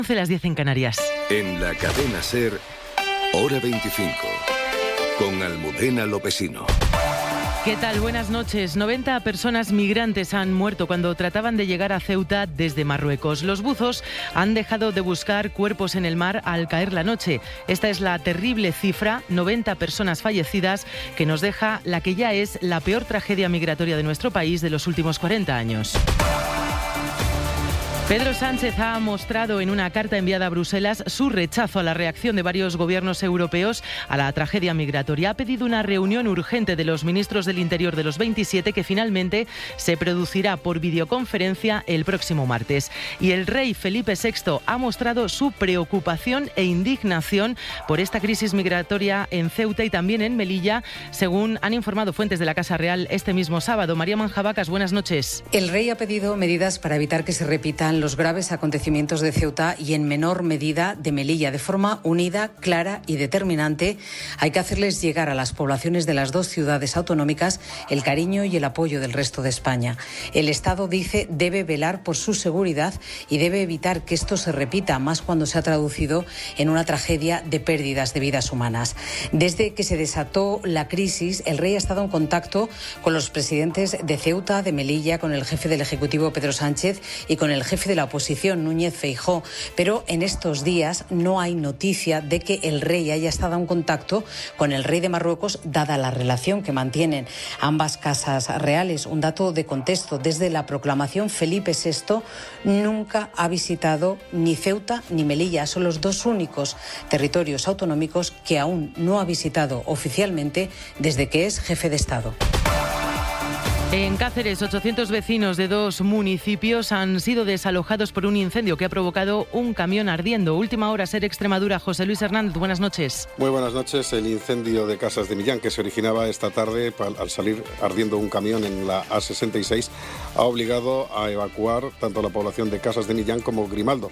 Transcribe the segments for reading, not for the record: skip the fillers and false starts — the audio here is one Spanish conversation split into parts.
11 las 10 en Canarias. En la cadena SER, hora 25, con Almudena Lopesino. ¿Qué tal? Buenas noches. 90 personas migrantes han muerto cuando trataban de llegar a Ceuta desde Marruecos. Los buzos han dejado de buscar cuerpos en el mar al caer la noche. Esta es la terrible cifra, 90 personas fallecidas, que nos deja la que ya es la peor tragedia migratoria de nuestro país de los últimos 40 años. Pedro Sánchez ha mostrado en una carta enviada a Bruselas su rechazo a la reacción de varios gobiernos europeos a la tragedia migratoria. Ha pedido una reunión urgente de los ministros del Interior de los 27 que finalmente se producirá por videoconferencia el próximo martes. Y el rey Felipe VI ha mostrado su preocupación e indignación por esta crisis migratoria en Ceuta y también en Melilla, según han informado fuentes de la Casa Real este mismo sábado. María Manjabacas, buenas noches. El rey ha pedido medidas para evitar que se repitan los graves acontecimientos de Ceuta y en menor medida de Melilla. De forma unida, clara y determinante, hay que hacerles llegar a las poblaciones de las dos ciudades autonómicas el cariño y el apoyo del resto de España. El Estado, dice, debe velar por su seguridad y debe evitar que esto se repita, más cuando se ha traducido en una tragedia de pérdidas de vidas humanas. Desde que se desató la crisis, el rey ha estado en contacto con los presidentes de Ceuta, de Melilla, con el jefe del Ejecutivo, Pedro Sánchez, y con el jefe de la oposición, Núñez Feijóo, pero en estos días no hay noticia de que el rey haya estado en contacto con el rey de Marruecos, dada la relación que mantienen ambas casas reales. Un dato de contexto: desde la proclamación, Felipe VI nunca ha visitado ni Ceuta ni Melilla. Son los dos únicos territorios autonómicos que aún no ha visitado oficialmente desde que es jefe de Estado. En Cáceres, 800 vecinos de dos municipios han sido desalojados por un incendio que ha provocado un camión ardiendo. Última hora, SER Extremadura. José Luis Hernández, buenas noches. Muy buenas noches. El incendio de Casas de Millán, que se originaba esta tarde al salir ardiendo un camión en la A66, ha obligado a evacuar tanto la población de Casas de Millán como Grimaldo.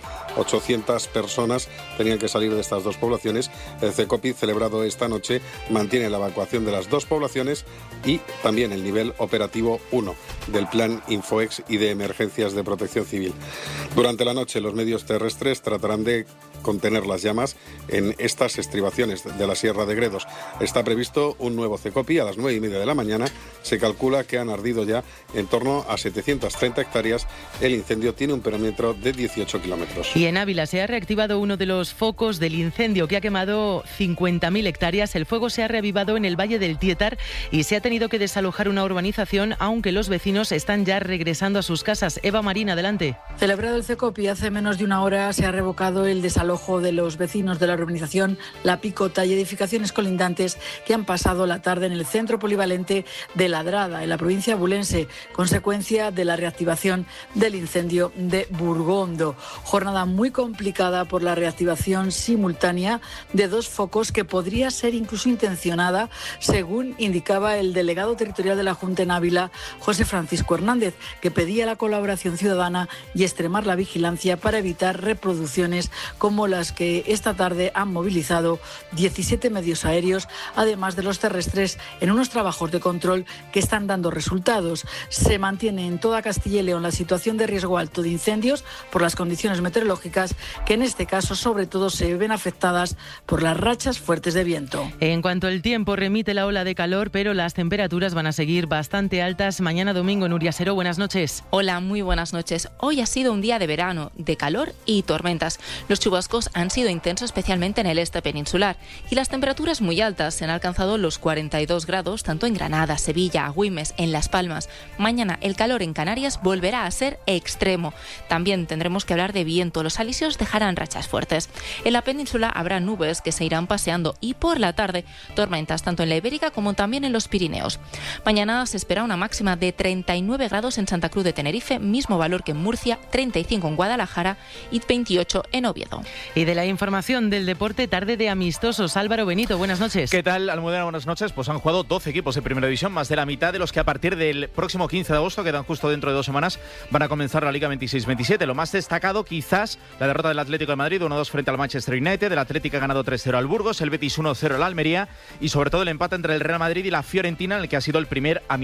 800 personas tenían que salir de estas dos poblaciones. El CECOPI, celebrado esta noche, mantiene la evacuación de las dos poblaciones y también el nivel operativo 1 del Plan Infoex y de Emergencias de Protección Civil. Durante la noche, los medios terrestres tratarán de contener las llamas en estas estribaciones de la Sierra de Gredos. Está previsto un nuevo CECOPI a las 9:30 de la mañana. Se calcula que han ardido ya en torno a 730 hectáreas. El incendio tiene un perímetro de 18 kilómetros. Y en Ávila se ha reactivado uno de los focos del incendio que ha quemado 50.000 hectáreas. El fuego se ha reavivado en el Valle del Tietar y se ha tenido que desalojar una urbanización, aunque los vecinos están ya regresando a sus casas. Eva Marín, adelante. Celebrado el CECOPI hace menos de una hora, se ha revocado el desalojo de los vecinos de la urbanización La Picota y edificaciones colindantes que han pasado la tarde en el centro polivalente de Ladrada, en la provincia abulense, consecuencia de la reactivación del incendio de Burgondo. Jornada muy complicada por la reactivación simultánea de dos focos que podría ser incluso intencionada, según indicaba el delegado territorial de la Junta en Ávila, José Francisco Hernández, que pedía la colaboración ciudadana y extremar la vigilancia para evitar reproducciones como las que esta tarde han movilizado 17 medios aéreos, además de los terrestres, en unos trabajos de control que están dando resultados. Se mantiene en toda Castilla y León la situación de riesgo alto de incendios por las condiciones meteorológicas, que en este caso sobre todo se ven afectadas por las rachas fuertes de viento. En cuanto al tiempo, remite la ola de calor, pero las temperaturas van a seguir bastante altas. Mañana domingo, Nuria Seró, buenas noches. Hola, muy buenas noches. Hoy ha sido un día de verano, de calor y tormentas. Los chubascos han sido intensos, especialmente en el este peninsular, y las temperaturas muy altas. Se han alcanzado los 42 grados, tanto en Granada, Sevilla, Agüimes, en Las Palmas. Mañana el calor en Canarias volverá a ser extremo. También tendremos que hablar de viento. Los alisios dejarán rachas fuertes. En la península habrá nubes que se irán paseando y por la tarde tormentas, tanto en la Ibérica como también en los Pirineos. Mañana se espera una máxima de 39 grados en Santa Cruz de Tenerife, mismo valor que en Murcia, 35 en Guadalajara y 28 en Oviedo. Y de la información del deporte, tarde de amistosos. Álvaro Benito, buenas noches. ¿Qué tal, Almudena? Buenas noches. Pues han jugado 12 equipos en Primera División, más de la mitad de los que a partir del próximo 15 de agosto, quedan justo dentro de 2 semanas, van a comenzar la Liga 26-27. Lo más destacado, quizás, la derrota del Atlético de Madrid 1-2 frente al Manchester United. El Atlético ha ganado 3-0 al Burgos, el Betis 1-0 al Almería y sobre todo el empate entre el Real Madrid y la Fiorentina, en el que ha sido el primer amistoso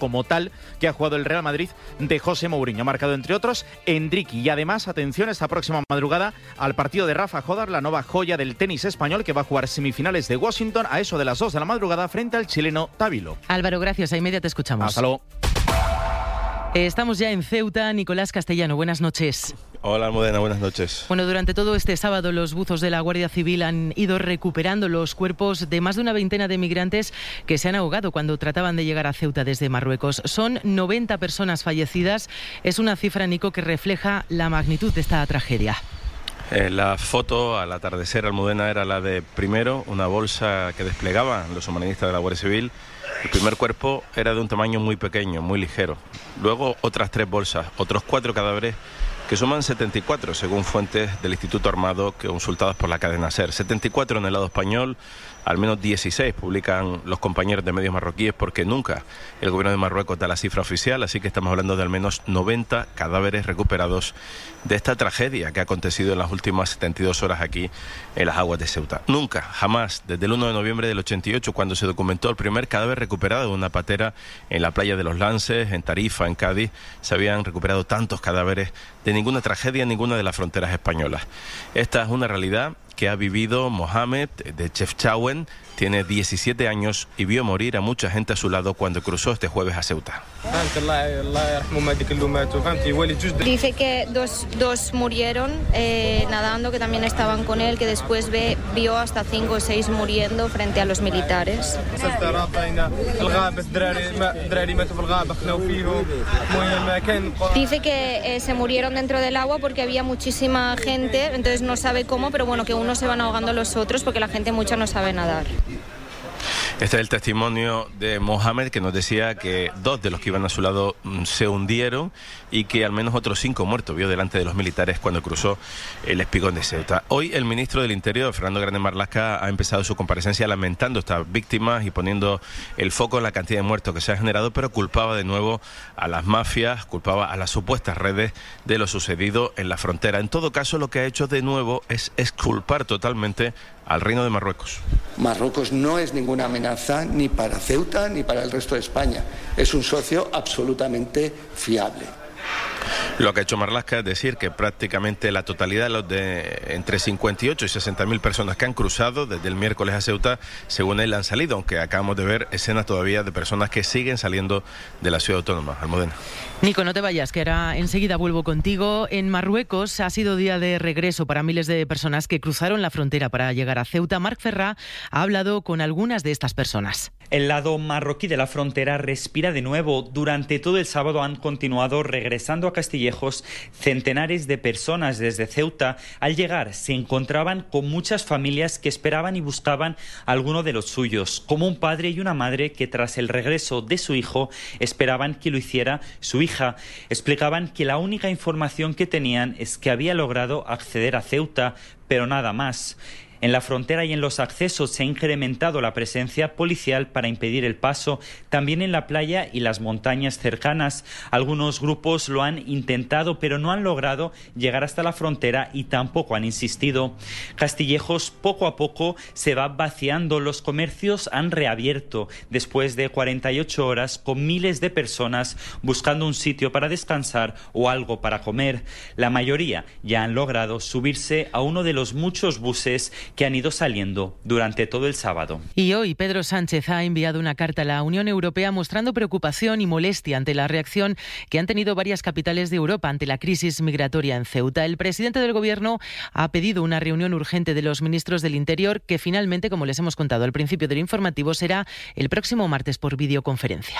como tal que ha jugado el Real Madrid de José Mourinho. Ha marcado, entre otros, Endriqui. Y además, atención, esta próxima madrugada al partido de Rafa Jodar, la nueva joya del tenis español, que va a jugar semifinales de Washington a eso de las 2 de la madrugada frente al chileno Tabilo. Álvaro, gracias. A media te escuchamos. Hasta luego. Estamos ya en Ceuta. Nicolás Castellano, buenas noches. Hola, Almudena, buenas noches. Bueno, durante todo este sábado los buzos de la Guardia Civil han ido recuperando los cuerpos de más de una veintena de migrantes que se han ahogado cuando trataban de llegar a Ceuta desde Marruecos. Son 90 personas fallecidas. Es una cifra, Nico, que refleja la magnitud de esta tragedia. La foto al atardecer, Almudena, era la de primero una bolsa que desplegaban los humanistas de la Guardia Civil. El primer cuerpo era de un tamaño muy pequeño, muy ligero. Luego otras 3 bolsas, otros 4 cadáveres que suman 74, según fuentes del Instituto Armado que consultadas por la cadena SER. 74 en el lado español, al menos 16 publican los compañeros de medios marroquíes, porque nunca el gobierno de Marruecos da la cifra oficial, así que estamos hablando de al menos 90 cadáveres recuperados de esta tragedia que ha acontecido en las últimas 72 horas aquí en las aguas de Ceuta. Nunca, jamás, desde el 1 de noviembre del 88, cuando se documentó el primer cadáver recuperado de una patera en la playa de los Lances, en Tarifa, en Cádiz, se habían recuperado tantos cadáveres de ninguna tragedia en ninguna de las fronteras españolas. Esta es una realidad que ha vivido Mohamed de Chefchaouen. Tiene 17 años y vio morir a mucha gente a su lado cuando cruzó este jueves a Ceuta. Dice que dos murieron nadando, que también estaban con él, que después vio hasta 5 o 6 muriendo frente a los militares. Dice que se murieron dentro del agua porque había muchísima gente, entonces no sabe cómo, pero bueno, que unos se van ahogando los otros porque la gente mucha no sabe nadar. Este es el testimonio de Mohamed, que nos decía que 2 de los que iban a su lado se hundieron y que al menos otros 5 muertos vio delante de los militares cuando cruzó el espigón de Ceuta. Hoy el ministro del Interior, Fernando Grande Marlaska, ha empezado su comparecencia lamentando estas víctimas y poniendo el foco en la cantidad de muertos que se ha generado, pero culpaba de nuevo a las mafias, culpaba a las supuestas redes de lo sucedido en la frontera. En todo caso, lo que ha hecho de nuevo es exculpar totalmente al Reino de Marruecos. Marruecos no es ninguna amenaza ni para Ceuta ni para el resto de España. Es un socio absolutamente fiable. Lo que ha hecho Marlaska es decir que prácticamente la totalidad de los entre 58 y 60.000 personas que han cruzado desde el miércoles a Ceuta, según él, han salido, aunque acabamos de ver escenas todavía de personas que siguen saliendo de la ciudad autónoma. Almudena. Nico, no te vayas, que ahora enseguida vuelvo contigo. En Marruecos ha sido día de regreso para miles de personas que cruzaron la frontera para llegar a Ceuta. Marc Ferrá ha hablado con algunas de estas personas. El lado marroquí de la frontera respira de nuevo. Durante todo el sábado han continuado regresando a Castillejos centenares de personas desde Ceuta. Al llegar se encontraban con muchas familias que esperaban y buscaban a alguno de los suyos, como un padre y una madre que tras el regreso de su hijo esperaban que lo hiciera su hija. Explicaban que la única información que tenían es que había logrado acceder a Ceuta, pero nada más. En la frontera y en los accesos se ha incrementado la presencia policial para impedir el paso, también en la playa y las montañas cercanas. Algunos grupos lo han intentado, pero no han logrado llegar hasta la frontera y tampoco han insistido. Castillejos poco a poco se va vaciando. Los comercios han reabierto después de 48 horas con miles de personas buscando un sitio para descansar o algo para comer. La mayoría ya han logrado subirse a uno de los muchos buses que han ido saliendo durante todo el sábado. Y hoy Pedro Sánchez ha enviado una carta a la Unión Europea mostrando preocupación y molestia ante la reacción que han tenido varias capitales de Europa ante la crisis migratoria en Ceuta. El presidente del Gobierno ha pedido una reunión urgente de los ministros del Interior que finalmente, como les hemos contado al principio del informativo, será el próximo martes por videoconferencia.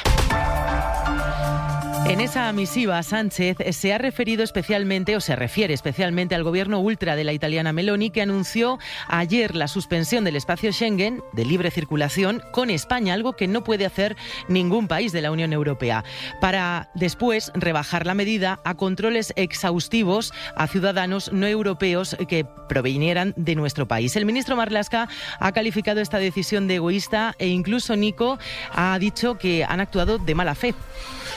En esa misiva, Sánchez se ha referido especialmente, o se refiere especialmente al gobierno ultra de la italiana Meloni, que anunció ayer la suspensión del espacio Schengen de libre circulación con España, algo que no puede hacer ningún país de la Unión Europea, para después rebajar la medida a controles exhaustivos a ciudadanos no europeos que provinieran de nuestro país. El ministro Marlaska ha calificado esta decisión de egoísta e incluso Nico ha dicho que han actuado de mala fe.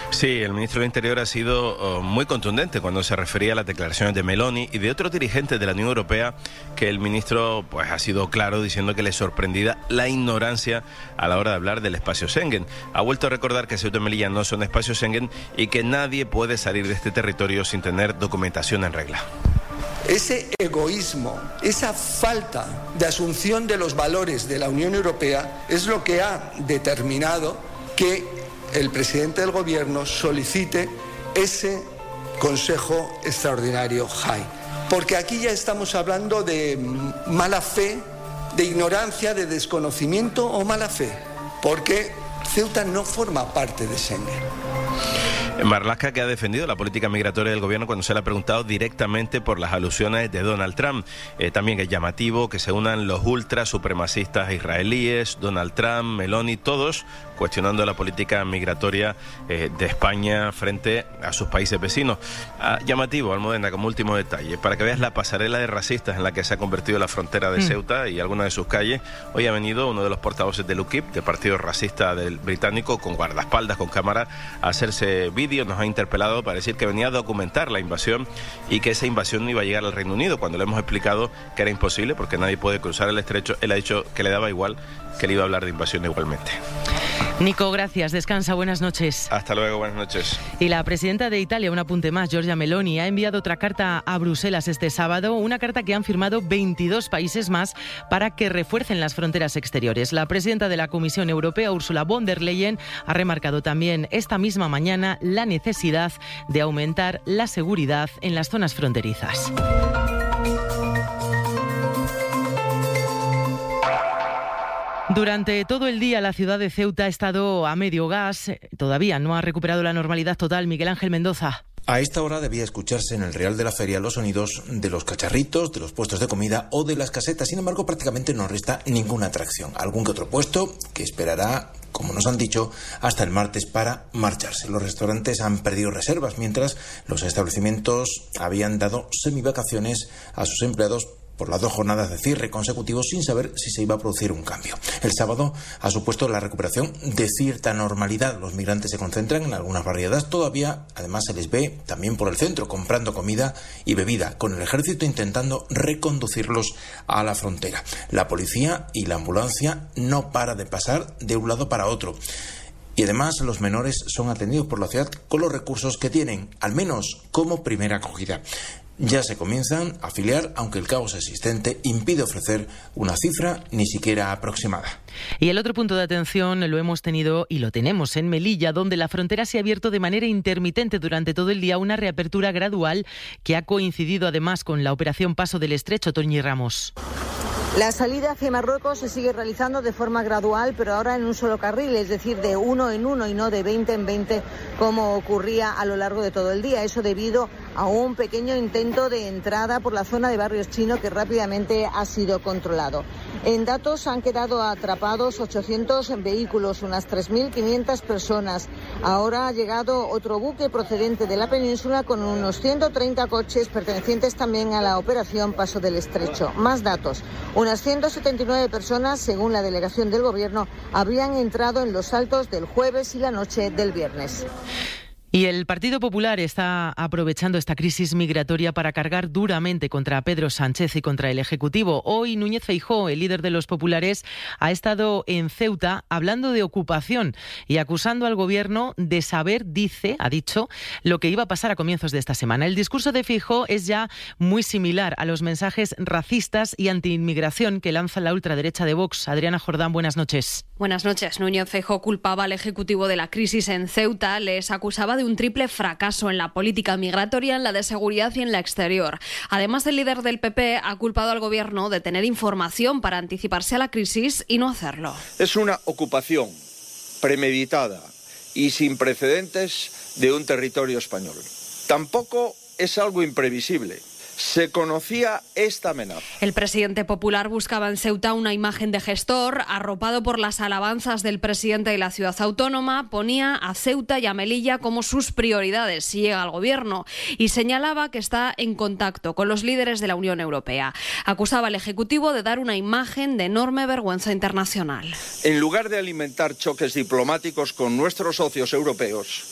Sí, el ministro del Interior ha sido muy contundente cuando se refería a las declaraciones de Meloni y de otros dirigentes de la Unión Europea, que el ministro pues ha sido claro diciendo que le sorprendía la ignorancia a la hora de hablar del espacio Schengen. Ha vuelto a recordar que Ceuta y Melilla no son espacio Schengen y que nadie puede salir de este territorio sin tener documentación en regla. Ese egoísmo, esa falta de asunción de los valores de la Unión Europea es lo que ha determinado que el presidente del Gobierno solicite ese Consejo Extraordinario JAI. Porque aquí ya estamos hablando de mala fe, de ignorancia, de desconocimiento o mala fe. Porque Ceuta no forma parte de Schengen. Marlaska, que ha defendido la política migratoria del gobierno cuando se le ha preguntado directamente por las alusiones de Donald Trump. También es llamativo que se unan los ultra supremacistas israelíes, Donald Trump, Meloni, todos cuestionando la política migratoria de España frente a sus países vecinos. Llamativo, Almudena, como último detalle, para que veas la pasarela de racistas en la que se ha convertido la frontera de Ceuta y algunas de sus calles. Hoy ha venido uno de los portavoces del UKIP, del partido racista del británico, con guardaespaldas, con cámara, a hacerse vídeo. Nos ha interpelado para decir que venía a documentar la invasión y que esa invasión no iba a llegar al Reino Unido, cuando le hemos explicado que era imposible porque nadie puede cruzar el estrecho. Él ha dicho que le daba igual, que le iba a hablar de invasión igualmente. Nico, gracias. Descansa. Buenas noches. Hasta luego. Buenas noches. Y la presidenta de Italia, un apunte más, Giorgia Meloni, ha enviado otra carta a Bruselas este sábado, una carta que han firmado 22 países más para que refuercen las fronteras exteriores. La presidenta de la Comisión Europea, Ursula von der Leyen, ha remarcado también esta misma mañana la necesidad de aumentar la seguridad en las zonas fronterizas. Durante todo el día la ciudad de Ceuta ha estado a medio gas. Todavía no ha recuperado la normalidad total. Miguel Ángel Mendoza. A esta hora debía escucharse en el Real de la Feria los sonidos de los cacharritos, de los puestos de comida o de las casetas. Sin embargo, prácticamente no resta ninguna atracción. Algún que otro puesto que esperará, como nos han dicho, hasta el martes para marcharse. Los restaurantes han perdido reservas, mientras los establecimientos habían dado semivacaciones a sus empleados por las 2 jornadas de cierre consecutivos sin saber si se iba a producir un cambio. El sábado ha supuesto la recuperación de cierta normalidad. Los migrantes se concentran en algunas barriadas. Todavía, además, se les ve también por el centro comprando comida y bebida, con el ejército intentando reconducirlos a la frontera. La policía y la ambulancia no para de pasar de un lado para otro. Y además los menores son atendidos por la ciudad con los recursos que tienen, al menos como primera acogida. Ya se comienzan a afiliar, aunque el caos existente impide ofrecer una cifra ni siquiera aproximada. Y el otro punto de atención lo hemos tenido y lo tenemos en Melilla, donde la frontera se ha abierto de manera intermitente durante todo el día, una reapertura gradual que ha coincidido además con la operación Paso del Estrecho. Toñi Ramos. La salida hacia Marruecos se sigue realizando de forma gradual, pero ahora en un solo carril, es decir, de 1 en 1 y no de 20 en 20, como ocurría a lo largo de todo el día. Eso debido a un pequeño intento de entrada por la zona de Barrios Chino que rápidamente ha sido controlado. En datos han quedado atrapados 800 vehículos, unas 3.500 personas. Ahora ha llegado otro buque procedente de la península con unos 130 coches pertenecientes también a la operación Paso del Estrecho. Más datos. Unas 179 personas, según la delegación del Gobierno, habrían entrado en los Altos del jueves y la noche del viernes. Y el Partido Popular está aprovechando esta crisis migratoria para cargar duramente contra Pedro Sánchez y contra el Ejecutivo. Hoy Núñez Feijóo, el líder de los populares, ha estado en Ceuta hablando de ocupación y acusando al Gobierno de saber, ha dicho, lo que iba a pasar a comienzos de esta semana. El discurso de Feijóo es ya muy similar a los mensajes racistas y antiinmigración que lanza la ultraderecha de Vox. Adriana Jordán, buenas noches. Buenas noches. Núñez Feijóo culpaba al Ejecutivo de la crisis en Ceuta, les acusaba de un triple fracaso en la política migratoria, en la de seguridad y en la exterior. Además, el líder del PP ha culpado al Gobierno de tener información para anticiparse a la crisis y no hacerlo. Es una ocupación premeditada y sin precedentes de un territorio español. Tampoco es algo imprevisible. Se conocía esta amenaza. El presidente popular buscaba en Ceuta una imagen de gestor, arropado por las alabanzas del presidente de la ciudad autónoma, ponía a Ceuta y a Melilla como sus prioridades si llega al Gobierno y señalaba que está en contacto con los líderes de la Unión Europea. Acusaba al Ejecutivo de dar una imagen de enorme vergüenza internacional. En lugar de alimentar choques diplomáticos con nuestros socios europeos,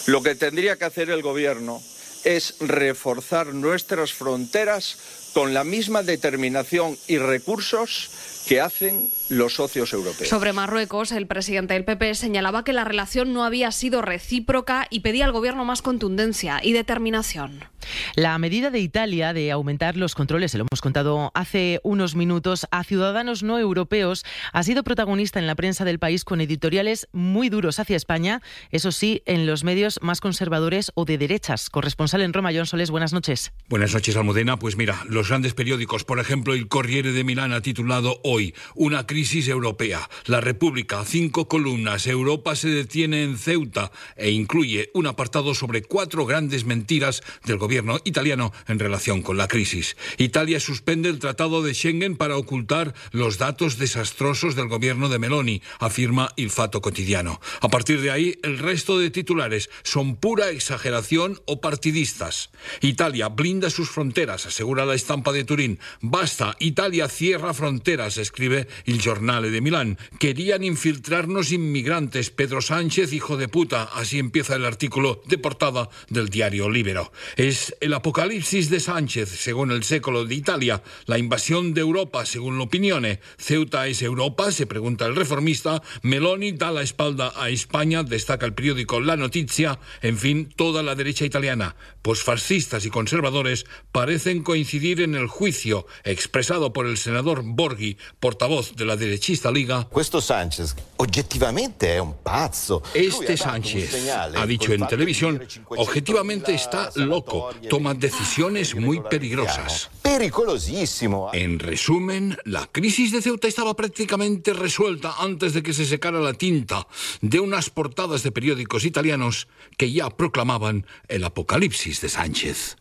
Lo que tendría que hacer el Gobierno es reforzar nuestras fronteras con la misma determinación y recursos que hacen los socios europeos. Sobre Marruecos, el presidente del PP señalaba que la relación no había sido recíproca y pedía al gobierno más contundencia y determinación. La medida de Italia de aumentar los controles, se lo hemos contado hace unos minutos, a ciudadanos no europeos ha sido protagonista en la prensa del país con editoriales muy duros hacia España, eso sí, en los medios más conservadores o de derechas. Corresponsal en Roma, John Solés, buenas noches. Buenas noches, Almudena. Pues mira, los grandes periódicos, por ejemplo, el Corriere de Milán ha titulado hoy una crisis europea. La República, 5 columnas. Europa se detiene en Ceuta e incluye un apartado sobre 4 grandes mentiras del gobierno italiano en relación con la crisis. Italia suspende el Tratado de Schengen para ocultar los datos desastrosos del gobierno de Meloni, afirma Il Fatto Quotidiano. A partir de ahí, el resto de titulares son pura exageración o partidistas. Italia blinda sus fronteras, asegura la estampa de Turín. Basta, Italia cierra fronteras, escribe Il Giornale de Milán. Querían infiltrarnos inmigrantes. Pedro Sánchez, hijo de puta. Así empieza el artículo de portada del diario Libero. Es el apocalipsis de Sánchez, según el Século de Italia. La invasión de Europa, según l'Opinione. ¿Ceuta es Europa?, se pregunta el Reformista. Meloni da la espalda a España, destaca el periódico La Notizia. En fin, toda la derecha italiana, posfascistas y conservadores, parecen coincidir en el juicio expresado por el senador Borghi, portavoz de la derechista Liga. Questo Sánchez, objetivamente, es un pazzo. Este Sánchez, ha dicho en televisión, objetivamente está loco, toma decisiones muy peligrosas. Pericolosísimo. En resumen, la crisis de Ceuta estaba prácticamente resuelta antes de que se secara la tinta de unas portadas de periódicos italianos que ya proclamaban el apocalipsis de Sánchez.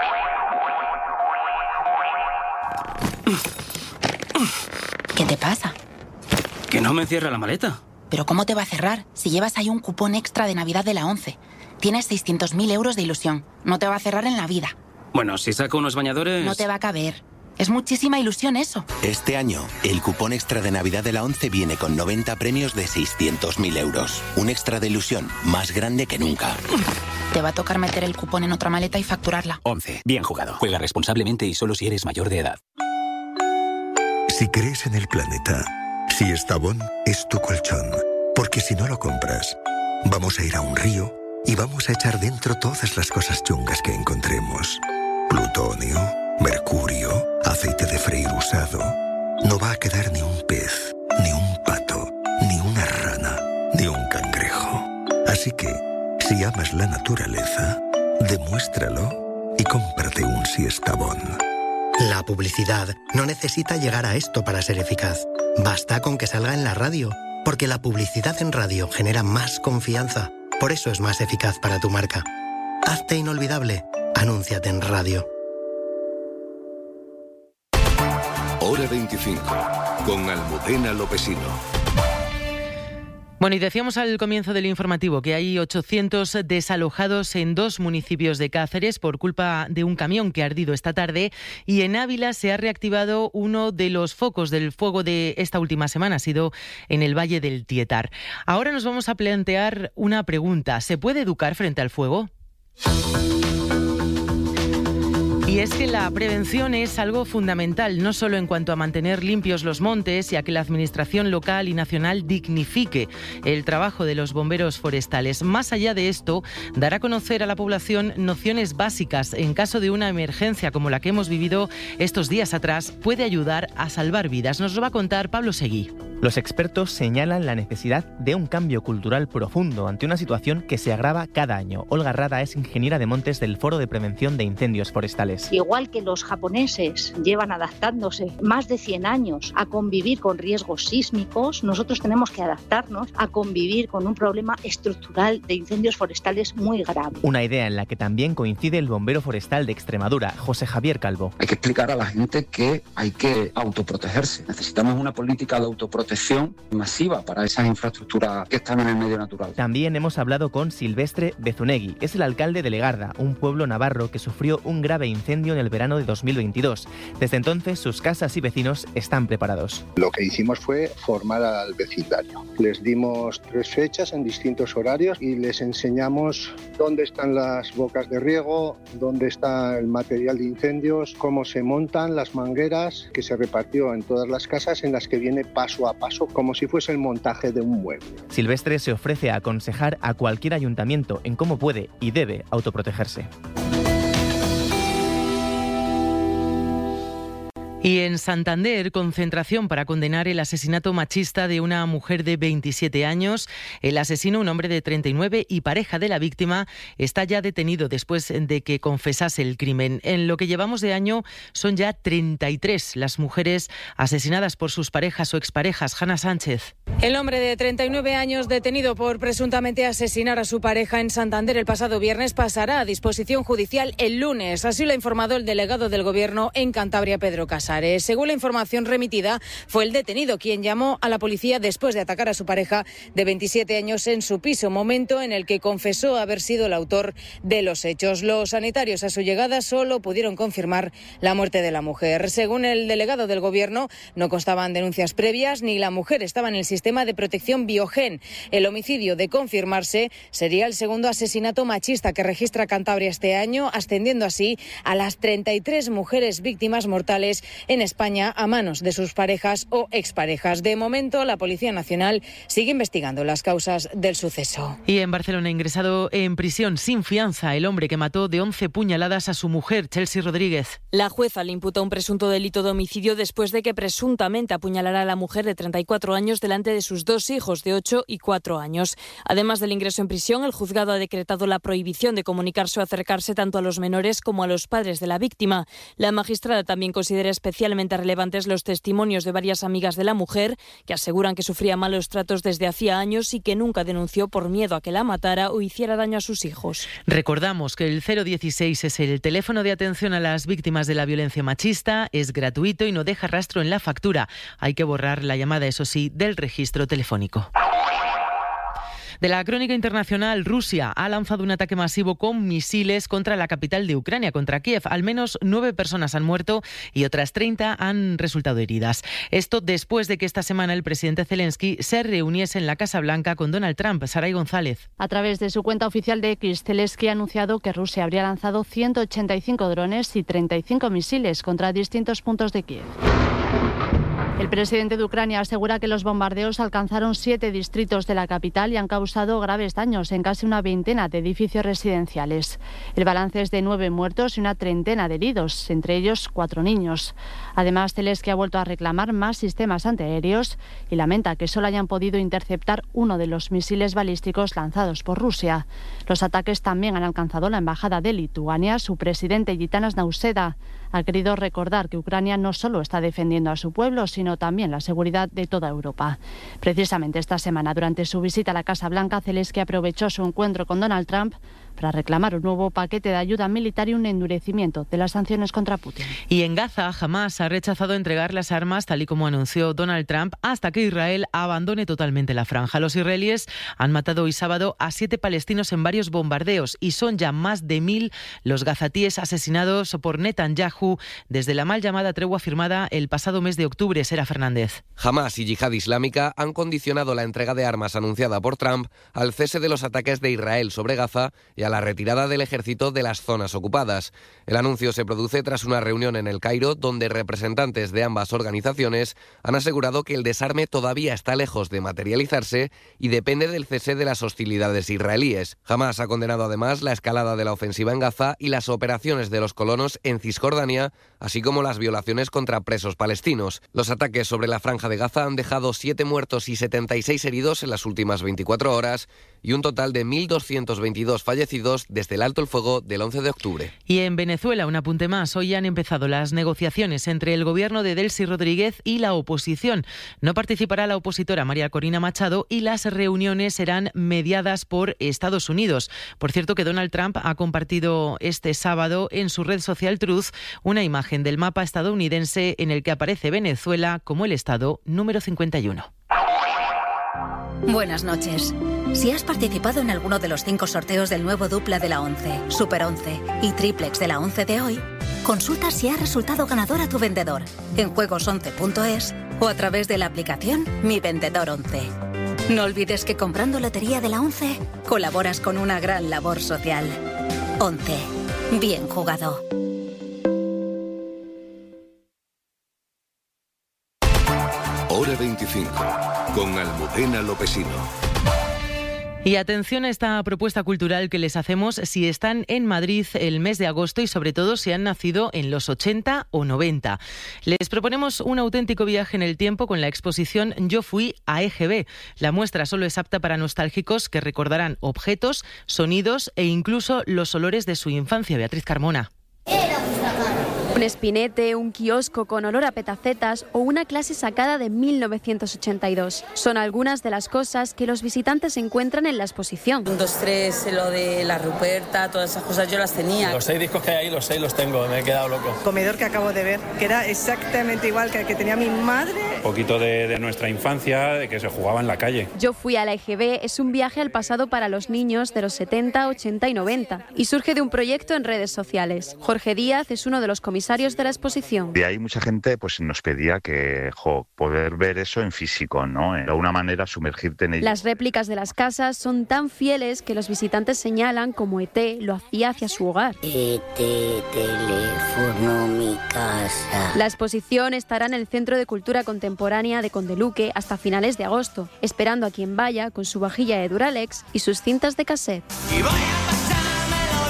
¿Qué te pasa? Que no me cierra la maleta. ¿Pero cómo te va a cerrar si llevas ahí un cupón extra de Navidad de la 11? Tienes 600.000 euros de ilusión. No te va a cerrar en la vida. Bueno, si saco unos bañadores... No te va a caber. Es muchísima ilusión eso. Este año, el cupón extra de Navidad de la 11 viene con 90 premios de 600.000 euros. Un extra de ilusión más grande que nunca. Te va a tocar meter el cupón en otra maleta y facturarla. 11. Bien jugado. Juega responsablemente y solo si eres mayor de edad. Si crees en el planeta, si Estavón es tu colchón. Porque si no lo compras, vamos a ir a un río y vamos a echar dentro todas las cosas chungas que encontremos. Plutonio, mercurio, aceite de freír usado. No va a quedar ni un pez, ni un pato, ni una rana, ni un cangrejo. Así que, si amas la naturaleza, demuéstralo y cómprate un Siestabón. La publicidad no necesita llegar a esto para ser eficaz. Basta con que salga en la radio, porque la publicidad en radio genera más confianza. Por eso es más eficaz para tu marca. Hazte inolvidable. Anúnciate en radio. Hora 25, con Almudena Lopesino. Bueno, y decíamos al comienzo del informativo que hay 800 desalojados en 2 municipios de Cáceres por culpa de un camión que ha ardido esta tarde, y en Ávila se ha reactivado uno de los focos del fuego de esta última semana, ha sido en el Valle del Tietar. Ahora nos vamos a plantear una pregunta: ¿se puede educar frente al fuego? Y es que la prevención es algo fundamental, no solo en cuanto a mantener limpios los montes y a que la administración local y nacional dignifique el trabajo de los bomberos forestales. Más allá de esto, dar a conocer a la población nociones básicas en caso de una emergencia como la que hemos vivido estos días atrás puede ayudar a salvar vidas. Nos lo va a contar Pablo Seguí. Los expertos señalan la necesidad de un cambio cultural profundo ante una situación que se agrava cada año. Olga Rada es ingeniera de montes del Foro de Prevención de Incendios Forestales. Igual que los japoneses llevan adaptándose más de 100 años a convivir con riesgos sísmicos, nosotros tenemos que adaptarnos a convivir con un problema estructural de incendios forestales muy grave. Una idea en la que también coincide el bombero forestal de Extremadura, José Javier Calvo. Hay que explicar a la gente que hay que autoprotegerse. Necesitamos una política de autoprotección protección masiva para esas infraestructuras que están en el medio natural. También hemos hablado con Silvestre Bezunegui. Es el alcalde de Legarda, un pueblo navarro que sufrió un grave incendio en el verano de 2022. Desde entonces, sus casas y vecinos están preparados. Lo que hicimos fue formar al vecindario. Les dimos 3 fechas en distintos horarios y les enseñamos dónde están las bocas de riego, dónde está el material de incendios, cómo se montan las mangueras, que se repartió en todas las casas, en las que viene paso a paso, como si fuese el montaje de un mueble. Silvestre se ofrece a aconsejar a cualquier ayuntamiento en cómo puede y debe autoprotegerse. Y en Santander, concentración para condenar el asesinato machista de una mujer de 27 años. El asesino, un hombre de 39 y pareja de la víctima, está ya detenido después de que confesase el crimen. En lo que llevamos de año son ya 33 las mujeres asesinadas por sus parejas o exparejas. Hanna Sánchez. El hombre de 39 años detenido por presuntamente asesinar a su pareja en Santander el pasado viernes pasará a disposición judicial el lunes. Así lo ha informado el delegado del Gobierno en Cantabria, Pedro Casares. Según la información remitida, fue el detenido quien llamó a la policía después de atacar a su pareja de 27 años en su piso, momento en el que confesó haber sido el autor de los hechos. Los sanitarios a su llegada solo pudieron confirmar la muerte de la mujer. Según el delegado del Gobierno, no constaban denuncias previas ni la mujer estaba en el sistema de protección Biogen. El homicidio, de confirmarse, sería el segundo asesinato machista que registra Cantabria este año, ascendiendo así a las 33 mujeres víctimas mortales en España a manos de sus parejas o exparejas. De momento, la Policía Nacional sigue investigando las causas del suceso. Y en Barcelona, ingresado en prisión sin fianza el hombre que mató de 11 puñaladas a su mujer, Chelsea Rodríguez. La jueza le imputó un presunto delito de homicidio después de que presuntamente apuñalara a la mujer de 34 años delante de sus 2 hijos de 8 y 4 años. Además del ingreso en prisión, el juzgado ha decretado la prohibición de comunicarse o acercarse tanto a los menores como a los padres de la víctima. La magistrada también considera especialmente relevantes los testimonios de varias amigas de la mujer que aseguran que sufría malos tratos desde hacía años y que nunca denunció por miedo a que la matara o hiciera daño a sus hijos. Recordamos que el 016 es el teléfono de atención a las víctimas de la violencia machista, es gratuito y no deja rastro en la factura. Hay que borrar la llamada, eso sí, del registro telefónico. De la crónica internacional, Rusia ha lanzado un ataque masivo con misiles contra la capital de Ucrania, contra Kiev. Al menos 9 personas han muerto y otras 30 han resultado heridas. Esto después de que esta semana el presidente Zelensky se reuniese en la Casa Blanca con Donald Trump. Saray González. A través de su cuenta oficial de X, Zelensky ha anunciado que Rusia habría lanzado 185 drones y 35 misiles contra distintos puntos de Kiev. El presidente de Ucrania asegura que los bombardeos alcanzaron 7 distritos de la capital y han causado graves daños en casi una veintena de edificios residenciales. El balance es de 9 muertos y una treintena de heridos, entre ellos 4 niños. Además, Zelensky ha vuelto a reclamar más sistemas antiaéreos y lamenta que solo hayan podido interceptar uno de los misiles balísticos lanzados por Rusia. Los ataques también han alcanzado la embajada de Lituania. Su presidente, Gitanas Nausėda, ha querido recordar que Ucrania no solo está defendiendo a su pueblo, sino también la seguridad de toda Europa. Precisamente esta semana, durante su visita a la Casa Blanca, Zelensky aprovechó su encuentro con Donald Trump para reclamar un nuevo paquete de ayuda militar y un endurecimiento de las sanciones contra Putin. Y en Gaza, Hamás ha rechazado entregar las armas, tal y como anunció Donald Trump, hasta que Israel abandone totalmente la franja. Los israelíes han matado hoy sábado a 7 palestinos en varios bombardeos y son ya más de 1.000 los gazatíes asesinados por Netanyahu desde la mal llamada tregua firmada el pasado mes de octubre. Sera Fernández. Hamás y Yihad Islámica han condicionado la entrega de armas anunciada por Trump al cese de los ataques de Israel sobre Gaza y a la retirada del ejército de las zonas ocupadas. El anuncio se produce tras una reunión en El Cairo donde representantes de ambas organizaciones han asegurado que el desarme todavía está lejos de materializarse y depende del cese de las hostilidades israelíes. Hamás ha condenado además la escalada de la ofensiva en Gaza y las operaciones de los colonos en Cisjordania, así como las violaciones contra presos palestinos. Los ataques sobre la franja de Gaza han dejado 7 muertos y 76 heridos en las últimas 24 horas y un total de 1.222 fallecidos desde el alto el fuego del 11 de octubre. Y en Venezuela, un apunte más. Hoy han empezado las negociaciones entre el gobierno de Delcy Rodríguez y la oposición. No participará la opositora María Corina Machado y las reuniones serán mediadas por Estados Unidos. Por cierto, que Donald Trump ha compartido este sábado en su red social Truth una imagen del mapa estadounidense en el que aparece Venezuela como el estado número 51. Buenas noches. Si has participado en alguno de los 5 sorteos del nuevo dupla de la 11, Super 11 y triplex de la 11 de hoy, consulta si ha resultado ganador a tu vendedor en juegos11.es o a través de la aplicación Mi Vendedor 11. No olvides que comprando Lotería de la 11 colaboras con una gran labor social. 11. Bien jugado. Hora 25, con Almudena Lopesino. Y atención a esta propuesta cultural que les hacemos si están en Madrid el mes de agosto y sobre todo si han nacido en los 80 o 90. Les proponemos un auténtico viaje en el tiempo con la exposición Yo fui a EGB. La muestra solo es apta para nostálgicos que recordarán objetos, sonidos e incluso los olores de su infancia. Beatriz Carmona. Un espinete, un kiosco con olor a petacetas o una clase sacada de 1982. Son algunas de las cosas que los visitantes encuentran en la exposición. 1, 2, 3, lo de la Ruperta, todas esas cosas yo las tenía. Los 6 discos que hay ahí, los 6 los tengo, me he quedado loco. Comedor que acabo de ver, que era exactamente igual que el que tenía mi madre. Un poquito de nuestra infancia, de que se jugaba en la calle. Yo fui a la EGB es un viaje al pasado para los niños de los 70, 80 y 90 y surge de un proyecto en redes sociales. Jorge Díaz es uno de los comisarios de la exposición. De ahí mucha gente pues nos pedía que poder ver eso en físico, ¿no? De alguna manera sumergirte en ello. Las réplicas de las casas son tan fieles que los visitantes señalan como ET lo hacía hacia su hogar. ET telefonó mi casa. La exposición estará en el Centro de Cultura Contemporánea de Condeluque hasta finales de agosto, esperando a quien vaya con su vajilla de Duralex y sus cintas de cassette. Y voy a pasármelo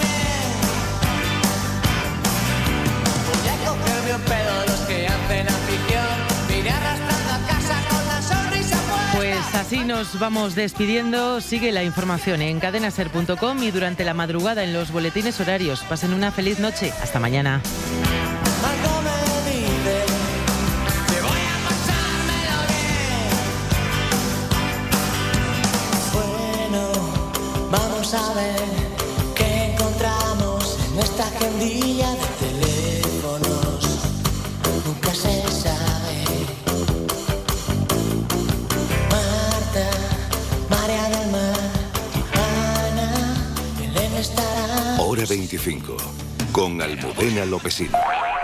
bien. Voy a cogerme un pedo los que hacen afición. Iré arrastrando a casa con la sonrisa fuera. Pues así nos vamos despidiendo. Sigue la información en cadenaser.com y durante la madrugada en los boletines horarios. Pasen una feliz noche. Hasta mañana. Algo me dice que voy a pasármelo bien. Bueno, vamos a ver qué encontramos en esta agendilla de teléfonos. Nunca se sabe. Marta, María del Mar, Ana, Elena estará. Hora 25, con Almudena Lopesino.